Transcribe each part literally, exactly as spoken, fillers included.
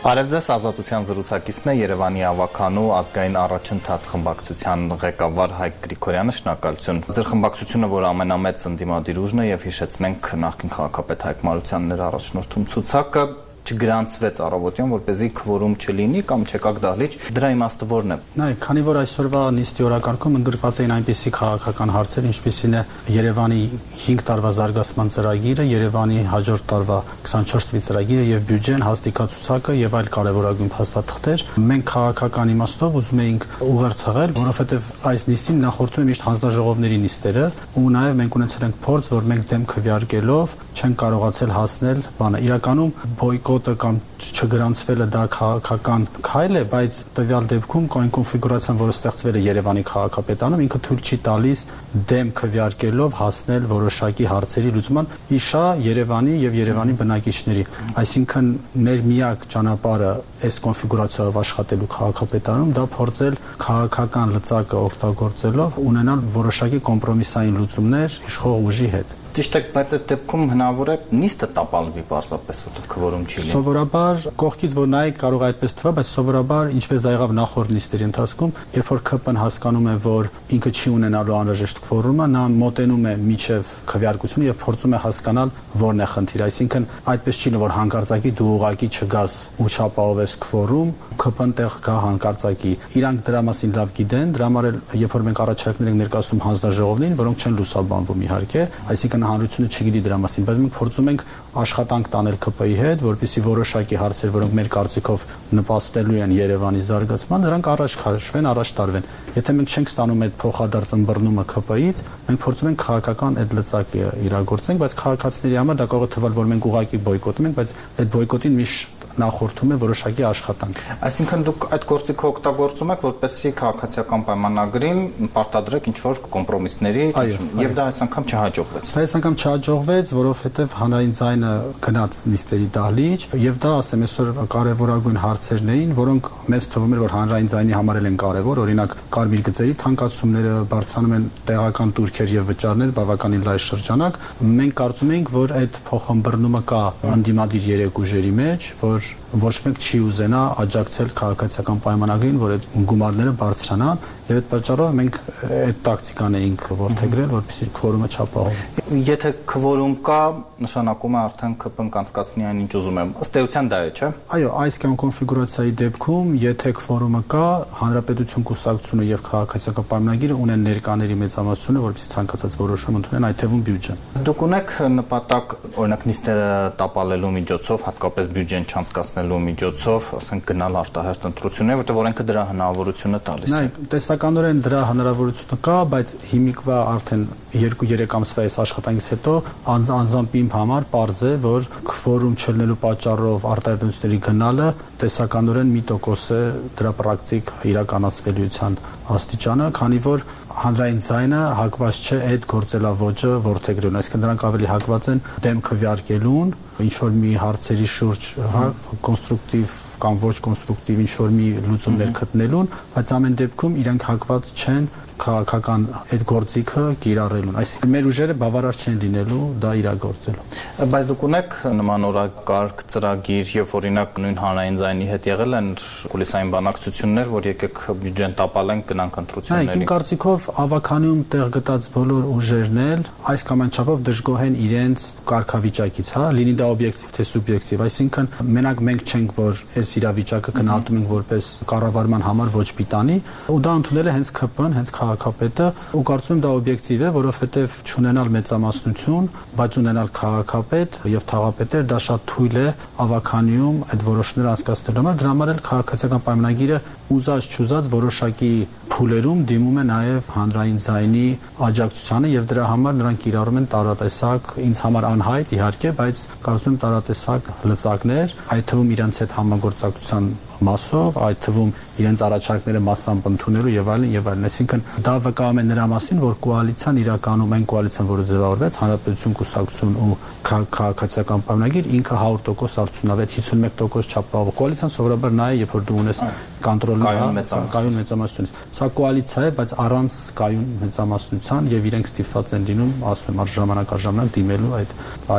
Արևձես ազատության զրուցակիցն է Երևանի ավականու ազգային առաջընթաց խմբակցության ղեկավար Հայկ Գրիգորյանը, շնորհակալություն։ Ձեր խմբակցությունը, որ ամենամեծ ընդդիմադիր ուժն է, եւ հիշեցնենք նախկին քաղաքապետ Հայկ Մարությանն էր առաջնորդում ցուցակը, չգրանցվեց առավոտյան, որպեսզի քվորում չլինի կամ չեկակ դահլիճ, դրա իմաստը որն է։ Նայեք, քանի որ այսօրվա նիստի օրակարգում ընդգրկված էին այնպիսի քաղաքական հարցեր, ինչպիսին է Երևանի հինգ տարվա զարգացման ծրագիրը, Երևանի հաջորդ տարվա քսանչորս թվականի ծրագիրը եւ բյուջեն, հաստիկացուցակը եւ այլ կարեւորագույն փաստաթղթեր, մենք քաղաքական իմաստով ուզում էինք ուղերձել, որովհետեւ այս նիստին նախորդում է միշտ հանձնաժողովների նիստերը, ու նաեւ մենք ունեցել ենք փորձ, որ մենք դեմ քվեարկելով չեն կարողացել հասնել բանը։ Իրականում բոյկոտը կամ չգրանցվելը դա քաղաքական քայլ է, բայց տվյալ դեպքում կային կոնֆիգուրացիան, որը ստեղծվել է Երևանի քաղաքապետանում, ինքը թույլ չի տալիս դեմ քվեարկելով հասնել որոշակի հարցերի լուծման իշա Երևանի եւ Երևանի բնակիչների։ Այսինքն մեր միակ ճանապարհը այս կոնֆիգուրացիայով աշխատելու քաղաքապետարանում դա փորձել քաղաքական լծակը օգտագործելով ունենալ որոշակի կոմպրոմիսային լուծումներ իշխող ուժի հետ։ Ճիշտ է, բայց այդ դեպքում հնարավոր է նիստը տապալվի պարզապես, որտեղ քվորում չի լինի։ Սովորաբար կողքից որ նայեք կարող է այդպես թվա, բայց սովորաբար ինչպես դա եղավ նախորդ նիստերի ընթացքում, երբ որ ՔՊ-ն հասկանում է, որ ինքը չի ունենալու անհրաժեշտ քվորումը, նա մոտենում է միջև քվեարկությունը եւ փորձում է հասկանալ որն է խնդիրը, այսինքն այդպես չի լինի, որ հանկարծակի դու ուղակի չգաս ու չապահովես քվորում, ՔՊ-ն տեղ գա հանկարծակի։ Իրանք դրա մասին լավ գիտեն, դրա համար էլ երբ որ մենք առաջարկներ ենք ներկայացնում հանձնաժողովներին, որոնք չեն լուսաբանվում իհարկե, այսինքն հանրությունը չգիտի դրա մասին, բայց մենք փորձում ենք աշխատանք տանել ՔՊ-ի հետ, որպեսզի որոշակի հարցեր, որոնք մեր կարծիքով նպաստելու են Երևանի զարգացման, նրանք առաջ քաշվեն, առաջ տարվեն։ Եթե մենք չենք ստանում այդ փոխադարձ ըմբռնումը ՔՊ-ից, մենք փորձում ենք քաղաքական այդ լծակը իրագործենք, բայց քաղաքացիների համար դա կարող է թվալ, որ մենք ուղղակի բոյկոտում ենք, բայց այդ բոյկոտին միշտ նախորդում է որոշակի աշխատանք։ Այսինքն դուք այդ գործիքը օգտագործում եք, որպեսզի քաղաքացիական պայմանագրին պարտադրեք ինչ-որ կոմպրոմիսների, եւ դա այս անգամ չհաջողվեց։ Այս անգամ չհաջողվեց, որովհետեւ հանրային ձայնը գնաց նիստերի դահլիճ, եւ դա ասեմ այսօր կարեւորագույն հարցերն էին, որոնք մեզ թվում էր, որ հանրային ձայնի համար են կարեւոր, օրինակ կարմիր գծերի թանկացումները, բարձրանում են տեղական турքեր եւ վճարներ բավականին լայն շրջանակ։ Մենք կարծում ենք, որ այդ փոխըմբռնումը կա ընդդիմադիր երեք ուժերի մեջ, որ ոչ մեկ չի ուզենա աջակցել քաղաքացիական պայմանագրին, որ այդ գումարները բարձրանան, եւ այդ պատճառով մենք այդ տակտիկան էինք որդեգրել, որպեսզի քվորումը չապահովի։ Եթե քվորում կա, նշանակում է արդեն ՔՊ-ն կանցկացնի այն ինչ ուզում է։ Ըստ էության դա է, չէ՞։ Այո, այս կամ կոնֆիգուրացիայի դեպքում, եթե քվորումը կա, հանրապետություն կուսակցությունը եւ քաղաքացիական պայմանագիրը ունեն ներկաների մեծամասնությունը, որպեսզի ցանկացած որոշում ընդունեն, այդ թվում բյուջեն։ Դուք ունեք նպատակ, օրինակ նիստերը տապալելու միջոցով, հատկապես բյուջեն չանցկացնելու միջոցով, ասենք գնալ արտահերթ ընտրություններ, որտեղ օրենքը դրա հնարավորությունը տալիս է։ Նայեք, տեսականորեն դրա հնարավորությունը կա, բայց հիմիկվա արդեն երկու-երեք ամսվա այս աշխատանքից հետո անձամբ իմ համար պարզ է, որ քվորում չլինելու պատճառով արտահայտությունների գնալը տեսականորեն մի տոկոս է դրա պրակտիկ իրականացվելիության աստիճանը, քանի որ հանրային ձայնը հակված չէ այդ գործելավոճը որդեգրելուն, այսինքն նրանք ավելի հակված են դեմ քվեարկելուն, ինչ որ մի հարցերի շուրջ, հա, կոնստրուկտիվ կամ ոչ կոնստրուկտիվ ինչ որ մի լուծումներ գտնելուն, բայց ամեն դեպքում իրենք հակված չեն քաղաքական այդ գործիքը կիրառելուն, այսինքն մեր ուժերը բավարար չեն լինելու դա իրագործելու։ Բայց դուք ունեք նման օրակարգ ծրագիր եւ օրինակ նույն հանրային ձայնի հետ եղել են կուլիսային բանակցություններ, որ եկեք բյուջեն տապալենք գնանք ընտրությունների։ Իմ կարծիքով ավականիում տեղ գտած բոլոր ուժերն էլ այս կամ այն չափով դժգոհ են իրենց կարգավիճակից, հա, լինի դա օբյեկտիվ թե սուբյեկտիվ, այսինքն մենակ մենք չենք, որ այս իրավիճակը գնահատում ենք որպես կառավարման համար ոչ պիտանի, ու դա ընդունել է հենց ՔՊ-ն, հենց քաղաքապետը, ու կարծում եմ դա օբյեկտիվ է, որովհետև չունենալ մեծամասնություն, բայց ունենալ քաղաքապետ եւ թաղապետեր դա շատ թույլ է ավականիում այդ որոշումները անցկացնելու համար, դրա համար էլ քաղաքացիական պայմանագիրը ուզած չուզած որոշակի փուլերում դիմում է նաեւ հանրային ձայնի աջակցությանը եւ դրա համար նրանք կիրառում են տարատեսակ, ինձ համար անհայտ իհարկե, բայց կարծում եմ տարատեսակ լծակներ, այդ թվում իրենց հետ համագործակցության մասով, այդ թվում իրենց առաջարկները մասամբ ընդունելու եւ այլն եւ այլն, այսինքն դա վկայում է նրա մասին, որ կոալիցիան իրականում այն կոալիցիան, որը ձևավորվեց, հանրապետություն կուսակցություն ու քաղաքացիական պայմանագիր, ինքը հարյուր տոկոս արդյունավետ հիսունմեկ տոկոս չափով կոալիցիան սովորաբար նա է, երբ որ դու ունես կոնտրոլը կայուն մեծամասնություն։ Սա կոալիցիա է, բայց առանց կայուն մեծամասնության եւ իրենք ստիպված են լինում, ասում եմ, առժամանակ առժամանակ դիմելու այդ այլ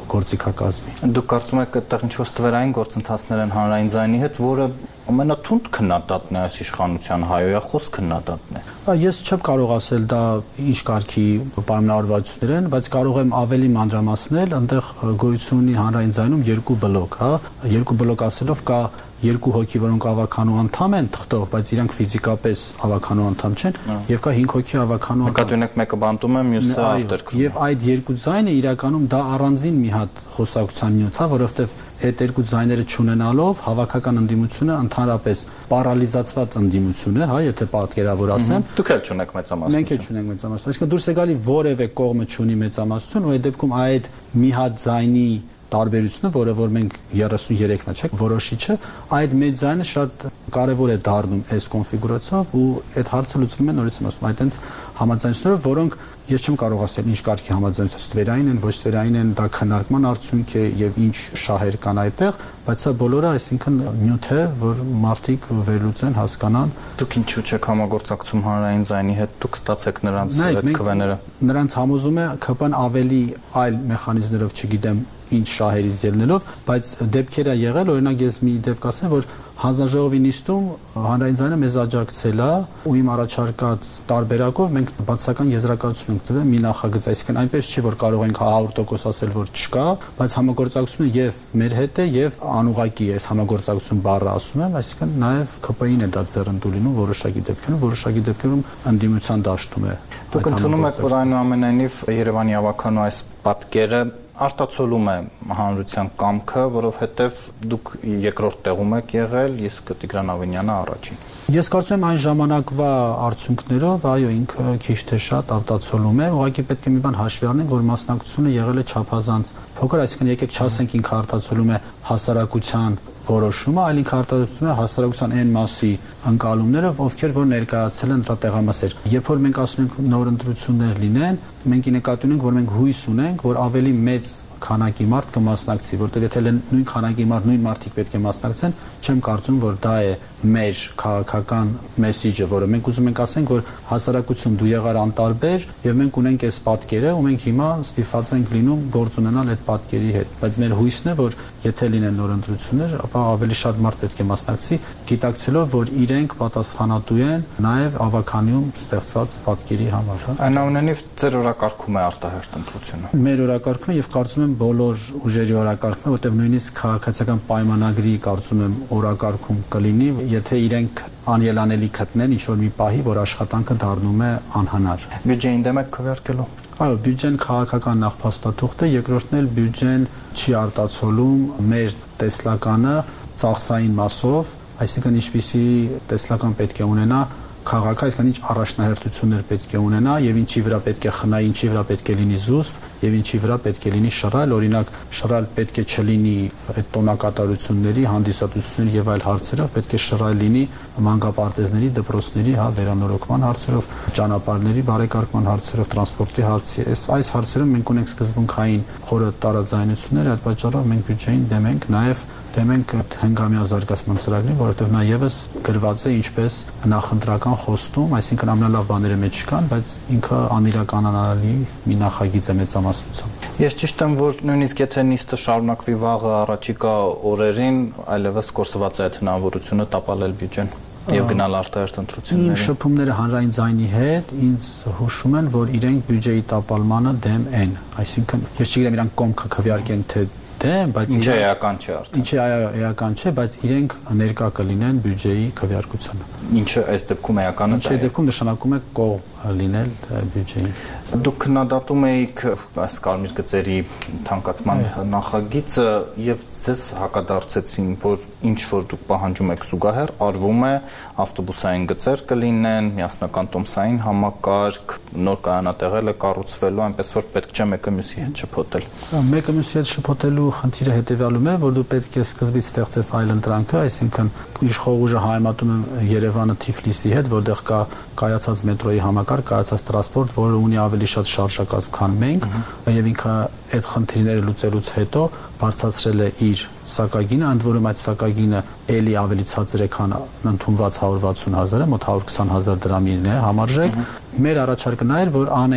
գործիքակազմի։ Դուք կարծում եք այդտեղ ինչ-որ ստվերային գործընթացներ են հանրային ձայնի հետ, որը ամենաթունդ քննադատն է այս իշխանության հայոյախոս քննադատն է։ Ես չեմ կարող ասել դա ինչ կարգի պայմանավորվածություններ են, բայց կարող եմ ավելի մանրամասնել, այնտեղ գոյություն ունի հանրային ձայնում երկու բլոկ, հա, երկու բլոկ ասելով կա երկու հոգի, որոնք ավականու անդամ են թղթով, բայց իրանք ֆիզիկապես ավականու անդամ չեն, եւ կա հինգ հոգի ավականու անդամ։ Նկատի ունեք մեկը բանտում է, մյուսը արտերկրում։ Եվ այդ երկու ձայնը իրականում դա առանձին մի հատ խոսակցության նյութ է, որովհետեւ այդ երկու ձայները չունենալով հավաքական ընդդիմությունը ընդհանրապես պարալիզացված ընդդիմություն է, հա, եթե պատկերավոր ասեմ։ Դուք էլ չունեք մեծամասնություն։ Մենք էլ չունենք մեծամասնություն։ Այսինքն դուրս եկալի որևէ կողմը չունի մեծամասնություն, ու այդ դեպքում այդ մի հատ ձայնի տարբերությունը, որը որ մենք երեսուններեքն է, չէ՞, որոշիչը, այդ մեծ ձայնը շատ կարևոր է դառնում այս կոնֆիգուրացիայով ու այդ հարցը լուծվում է նորից ասում, այդտենց համաձայնությունները, որոնք ես չեմ կարող ասել ինչ կարգի համաձայնություն ստվերային են, ոչ ստվերային են, դա քննարկման արդյունք է եւ ինչ շահեր կան այդտեղ, բայց սա բոլորը այսինքն նյութ է, որ մարդիկ վերլուծեն, հասկանան։ Դուք ինչու չեք համագործակցում հանրային ձայնի հետ, դուք ստացեք նրանց այդ քվեները։ Նրանց համոզում է ԿՊ-ն ավելի այլ մեխանիզմներով, չգիտեմ ինչ շահերից ելնելով, բայց դեպքեր է եղել, օրինակ ես մի դեպք ասեմ, որ հանձնաժողովի նիստում հանրային ձայնը մեզ աջակցել է ու իմ առաջարկած տարբերակով մենք բացասական եզրակացություն ենք տվել մի նախագծի, այսինքն այնպես չի որ կարող ենք հարյուր տոկոս ասել որ չկա, բայց համագործակցությունը եւ մեր հետ է եւ անուղակի է, այս համագործակցություն բառը ասում եմ, այսինքն նաեւ ԿՊ-ին է դա ձեռնտու լինում որոշակի դեպքերում, որոշակի դեպքերում ընդդիմության դաշտում է։ Դուք ընդունում եք, որ այնուամենայնիվ Երևանի ավականու այս պատկերը արտացոլում է հանրության կամքը, որովհետև դուք երկրորդ տեղում եք եղել, իսկ Տիգրան Ավենյանը առաջին։ Ես կարծում եմ այն ժամանակվա արդյունքներով, այո, ինքը քիչ թե շատ արտացոլում է, ուղղակի պետք է մի բան հաշվի առնենք, որ մասնակցությունը եղել է չափազանց փոքր, այսինքն եկեք չասենք ինքը արտացոլում է հասարակության որոշումը, այլ ինքը արտադրում է հասարակության այն մասի ընկալումները, ովքեր որ ներկայացել են դրա տեղամասեր։ Երբ որ մենք ասում ենք նոր ընտրություններ լինեն, մենք նկատի ունենք, որ մենք հույս ունենք, որ ավելի մեծ քանակի մարդ կմասնակցի, որտեղ եթե նույն քանակի մարդ նույն մարդիկ պետք է մասնակցեն, չեմ կարծում, որ դա է մեր քաղաքական մեսիջը, որը մենք ուզում ենք ասենք, որ հասարակություն դու եղար անտարբեր եւ մենք ունենք այս պատկերը ու մենք հիմա ստիպված ենք լինում գործ ունենալ այդ պատկերի հետ, բայց մեր հույսն է, որ եթե լինեն նոր ընտրություններ, ապա ավելի շատ մարդ պետք է մասնակցի, գիտակցելով, որ իրենք պատասխանատու են նաեւ ավականիում ստեղծված պատկերի համար, հա։ Այնուամենայնիվ ձեր օրակարգում է արտահերթ ընտրությունը։ Մեր օրակարգում եւ կարծում եմ բոլոր ուժերի օրակարգում, որտեղ նույնիսկ քաղաքացիական պայմանագրի կարծում եմ օրակարգում կլինի, եթե իրենք անելանելի գտնեն ինչ-որ մի պահի, որ աշխատանքը դառնում է անհնար։ Բյուջեին դեմ եք քվեարկելու։ Այո, բյուջեն քաղաքական նախփաստաթուղթ է, երկրորդն էլ բյուջեն չի արտացոլում մեր տեսլականը ծախսային մասով, այսինքն ինչպիսի տեսլական պետք է ունենա քաղաքը, այսինքն ինչ առաջնահերթություններ պետք է ունենա եւ ինչի վրա պետք է խնայի, ինչի վրա պետք է լինի զուսպ եւ ինչի վրա պետք է լինի շռայլ, օրինակ շռայլ պետք է չլինի այդ տոնակատարությունների, հանդիսատությունների եւ այլ հարցերով, պետք է շռայլ լինի մանկապարտեզների, դպրոցների, հա, վերանորոգման հարցերով, ճանապարհների բարեկարգման հարցերով, տրանսպորտի հարցի, այս այս հարցերում մենք ունենք սկզբունքային խորը տարաձայնություններ, այդ պատճառով մենք բյուջեին դեմ ենք, նաեւ դեմ ենք հնգամյա զարգացման ծրագրին, որովհետև նա եւս գրված է ինչպես նախընտրական խոստում, այսինքն ամենալավ բաները մեջ չկան, բայց ինքը անիրականանալի մի նախագիծ է մեծամասնությամբ։ Ես ճիշտ եմ, որ նույնիսկ եթե նիստը շարունակվի վաղը առաջիկա օրերին, այլևս կորսված է այդ հնարավորությունը տապալել բյուջեն եւ գնալ արտահերթ ընտրությունների։ Իմ շփումները հանրային ձայնի հետ ինձ հուշում են, որ իրենք բյուջեի տապալմանը դեմ են, այսինքն ես չգիտեմ իրանք կողմ քվեարկեն թե դեմ, բայց ինչը էական չէ արդեն։ Ինչը էական չէ, բայց իրենք ներկա կլինեն բյուջեի քվեարկությանը։ Ինչը այս դեպքում էական է։ Ինչը այս դեպքում նշանակում է կողմ լինել բյուջեին։ Դուք քննադատում եք այս կարմիր գծերի թանկացման նախագիծը եւ ձեզ հակադարձեցին, որ ինչ որ դուք պահանջում եք զուգահեռ արվում է, ավտոբուսային գծեր կլինեն, միասնական տոմսային համակարգ, նոր կայանատեղել է կառուցվելու, այնպես որ պետք չէ մեկը մյուսի հետ շփոթել։ Մեկը մյուսի հետ շփոթելու խնդիրը հետեւյալում է, որ դու պետք է սկզբից ստեղծես այլ ընտրանքը, այսինքն իշխող ուժը հայմատում է Երևանը Թիֆլիսի հետ, որտեղ կա կայացած մետրոյի համակարգ, կայացած տրանսպորտ, որը ունի ավելի շատ շարժակազմ, քան մենք, եւ ինքը այդ խնդիրները լուծելուց հետո բարձրացրել է իր սակագինը, ընդ որում այդ սակագինը ելի ավելի ցածր է, քան ընդունված հարյուր վաթսուն հազարը, մոտ հարյուր քսան հազար դրամին է համարժեք։ Մեր առաջարկը նա էր, որ անենք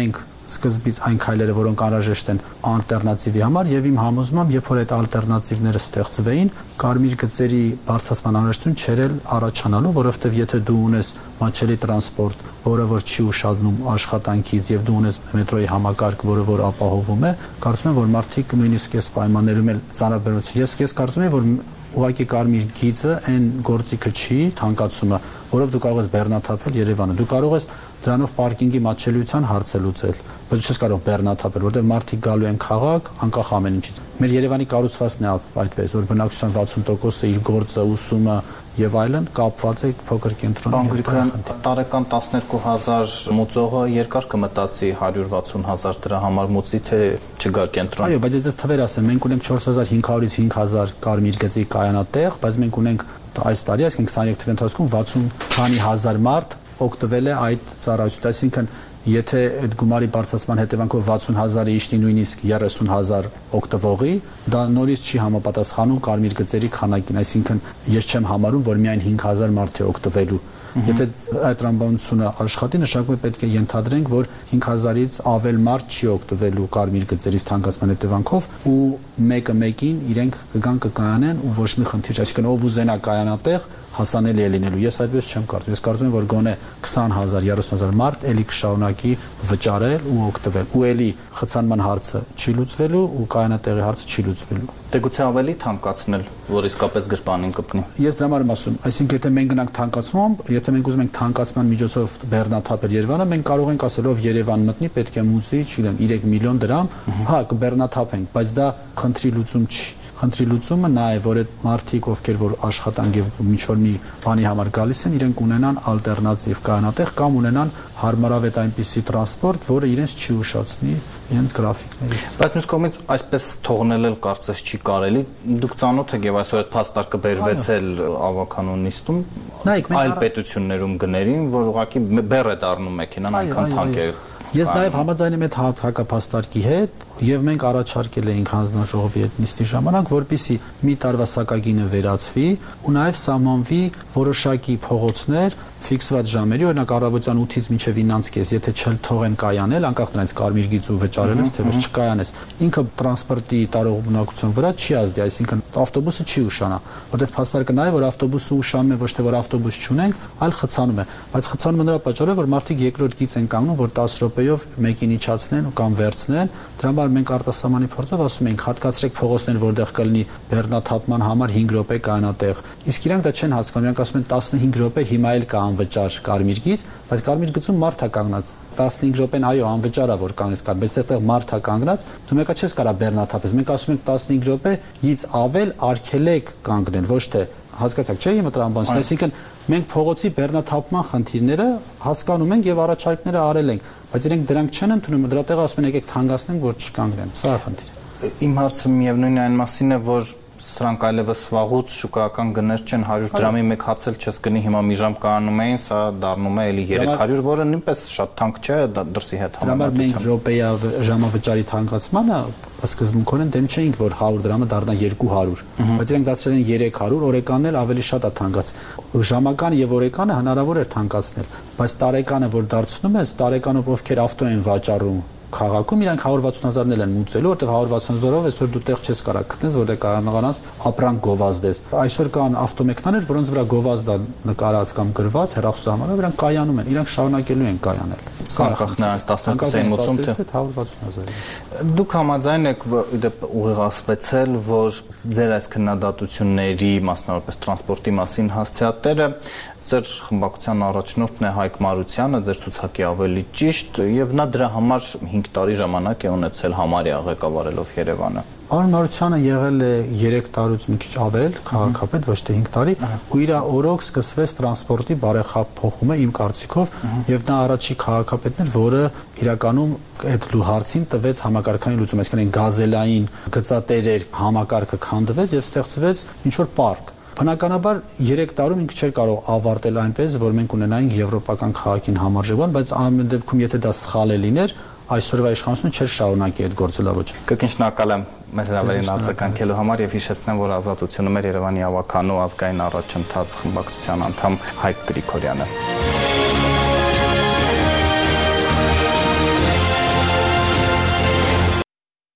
սկզբից այն քայլերը, որոնք անհրաժեշտ են ալտերնատիվի համար, եւ իմ համոզմամբ, երբ որ այդ ալտերնատիվները ստեղծվեին, կարմիր գծերի բարձրացման անհրաժեշտություն չէր առաջանալու, որովհետեւ եթե դու ունես մատչելի տրանսպորտ, որը որ չի ուշադրում աշխատանքից եւ դու ունես մետրոյի համակարգ, որը որ ապահովում է, կարծում եմ, որ մարդիկ նույնիսկ այս պայմաններում էլ ծանրաբերություն։ Ես ես կարծում եմ, որ ուղղակի կարմիր գիծը այն գործիքը չի, թանկացումը, որով դու կարող ես բեռնաթափել Երևանը։ Դու կարող ես դրանով պարկինգի մատչելիության հարցը լուծել, բայց չես կարող բեռնաթափել, որտեղ մարդիկ գալու են քաղաք, անկախ ամեն ինչից։ Մեր Երևանի կառուցվածքն է այդպես, որ բնակչության վաթսուն տոկոսը իր գործը, ուսումը եւ այլն կապված է փոքր կենտրոնի հետ։ Տարեկան տասներկու հազար մուծողը երկար կմտածի հարյուր վաթսուն հազար դրա համար մուծի, թե չգա կենտրոն։ Այո, բայց ես թվեր ասեմ, մենք ունենք չորս հազար հինգ հարյուրից հինգ հազար կարմիր գծի կայանատեղ, բայց մենք ունենք այս տարի, այսինքն քսաներեք թվականի ընթացքում վաթսուն քանի հազար մարդ օգտվել է այդ ծառայությունից, այսինքն եթե այդ գումարի բարձրացման հետևանքով վաթսուն հազարը իշտի նույնիսկ երեսուն հազար օգտվողի, դա նորից չի համապատասխանում կարմիր գծերի քանակին, այսինքն ես չեմ համարում, որ միայն հինգ հազար մարդ է օգտվելու։ Եթե այդ տրամաբանությունը աշխատի, նշանակում է պետք է ենթադրենք, որ հինգ հազարից ավել մարդ չի օգտվելու կարմիր գծերից թանկացման հետևանքով ու մեկը մեկին իրենք կգան կկայանեն ու ոչ մի խնդիր չի, այսինքն ով ուզենա կայանատեղ հասանելի է լինելու։ Ես այդպես չեմ կարծում։ Ես կարծում եմ, որ գոնե քսան հազար, երեսուն հազար մարդ էլի կշարունակի վճարել ու օգտվել։ Ու էլի խցանման հարցը չի լուծվելու ու կայանատեղի հարցը չի լուծվելու։ Դե գուցե ավելի թանկացնել, որ իսկապես գրպանին կպնի։ Ես դրա համար եմ ասում, այսինքն եթե մենք գնանք թանկացնում, եթե մենք ուզում ենք թանկացման միջոցով բեռնաթափել Երևանը, մենք կարող ենք ասել, ով Երևան մտնի, պետք է մուծի, չգիտեմ, երեք միլիոն դրամ, հա, կբեռնաթափենք, բայց դա խնդրի լուծում չի։ Խնդրի լուծումը նա է, որ այդ մարդիկ, ովքեր որ աշխատանք եւ ինչ-որ մի բանի համար գալիս են, իրենք ունենան ալտերնատիվ կայանատեղ կամ ունենան հարմարավետ այնպիսի տրանսպորտ, որը իրենց չի ուշացնի իրենց գրաֆիկներից։ Բայց մյուս կողմից այսպես թողնել էլ կարծես չի կարելի։ Դուք ծանոթ եք եւ այսօր այդ փաստարկը բերվեց էլ ավականու նիստում այլ պետություններում գներին, որ ուղղակի բեռ է դառնում մեքենան, այնքան թանկ է։ Ես նաև համաձայն եմ այդ հակապաստարկի հետ եւ մենք առաջարկել էինք հանձնաժողովի այդ նիստի ժամանակ, որպեսզի մի տարվա սակագինը վերացվի ու նաև սահմանվի որոշակի փողոցներ ֆիքսված ժամերի, օրինակ առավոտյան ութից մինչև ինը կես, եթե չթողեն կայանել, անկախ նրանից կարմիր գիծ ու վճարել ես, թե ոչ չկայանես, ինքը տրանսպորտի տարողունակության վրա չի ազդի, այսինքն ավտոբուսը չի ուշանա, որտեղ փաստարկը նա է, որ ավտոբուսը ուշանում է ոչ թե որ ավտոբուս չունենք, այլ խցանում է, բայց խցանում է նրա պատճառով, որ մարդիկ երկրորդ գիծ են կանգնում, որ տասը րոպեով մեկին իջացնեն կամ վերցնեն, դրա համար մենք արտասահմանի փորձով ասում ենք հատկացրեք փողոցներ, որտեղ կլինի բեռնաթափման համար հինգ րոպե կայանատեղ, իսկ իրանք դա չեն հասկանում, իրանք ասում են տասնհինգ րոպե հիմա էլ կա անվճար կարմիր գիծ, բայց կարմիր գծում մարդ է կանգնած, տասնհինգ րոպեն այո անվճար է որ կանգնես կար, բայց այդտեղ մարդ է կանգնած, դու մեկը չես կարա բեռնաթափես, մենք ասում ենք տասնհինգ րոպե գիծ ավել արգելեք կանգնեն, ոչ թե հասկացաք չէ՞ իմը տրամաբանություն, այսինքն մենք փողոցի բեռնաթափման խնդիրները հասկանում ենք եւ առաջարկները արել ենք, բայց իրենք դրանք չեն ընդունում, դրա տեղը ասում են եկեք թանկացնենք, որ չկանգնեն, սա է խնդիրը։ Իմ հարցը միևնույն է այն մասին է, որ սրանք այլևս վաղուց շուկայական գներ չեն, հարյուր դրամի մեկ հաց էլ չես գնի, հիմա մի ժամ կայանում էին, սա դառնում է էլի երեք հարյուր, որը նույնպես շատ թանկ չէ դրսի հետ համեմատությամբ։ Մենք րոպեյա ժամավճարի թանկացմանը սկզբունքորեն դեմ չէինք, որ հարյուր դրամը դառնա երկու հարյուր, բայց իրենք դարձրել են երեք հարյուր, օրեկանն էլ ավելի շատ է թանկաց։ Ժամական եւ օրեկանը հնարավոր էր թանկացնել, բայց տարեկանը որ դարձնում ես, տարեկանով ովքեր ավտո են վաճառում քաղաքում իրանք հարյուր վաթսուն հազարն են մուծելու, որտեղ հարյուր վաթսուն հազարով այսօր դու տեղ չես կարող գտնես, որտեղ կարողանաս ապրանք գովազդես։ Այսօր կան ավտոմեքենաներ, որոնց վրա գովազդ է նկարած կամ գրված հեռախոսահամարով, իրանք կայանում են, իրանք շարունակելու են կայանել։ Անկախ նրանից տասնհինգ են մուծում թե հարյուր վաթսուն հազար։ Դուք համաձայն եք դեպ ուղիղացվեցել, որ ձեր այս քննադատությունների, մասնավորապես տրանսպորտի մասին հասցեատերը ձեր խմբակցության առաջնորդն է Հայկ Մարությանը, ձեր ցուցակի ավելի ճիշտ, եւ նա դրա համար հինգ տարի ժամանակ է ունեցել համարյա ղեկավարելով Երևանը։ Պարոն Մարությանը եղել է երեք տարուց մի քիչ ավել քաղաքապետ, ոչ թե հինգ տարի, ու իր օրոք սկսվեց տրանսպորտի բարեխափոխումը իմ կարծիքով, եւ նա առաջի քաղաքապետն էր, որը իրականում այդ լու հարցին տվեց համակարգային լուծում, այսինքն գազելային գծատերեր համակարգը քանդվեց եւ ստեղծվեց ինչ որ պարկ։ Բնականաբար երեք տարում ինքը չէր կարող ավարտել այնպես, որ մենք ունենայինք եվրոպական քաղաքին համարժեքան, բայց ամեն դեպքում եթե դա սխալ է լիներ, այսօրվա իշխանությունը չէր շարունակի այդ գործելավոճը։ Կրկին շնորհակալ եմ մեր հրավերին արձագանքելու համար եւ հիշեցնեմ, որ Ազատությունը մեր Երևանի ավականու ազգային առաջընթաց խմբակցության անդամ Հայկ Գրիգորյանը։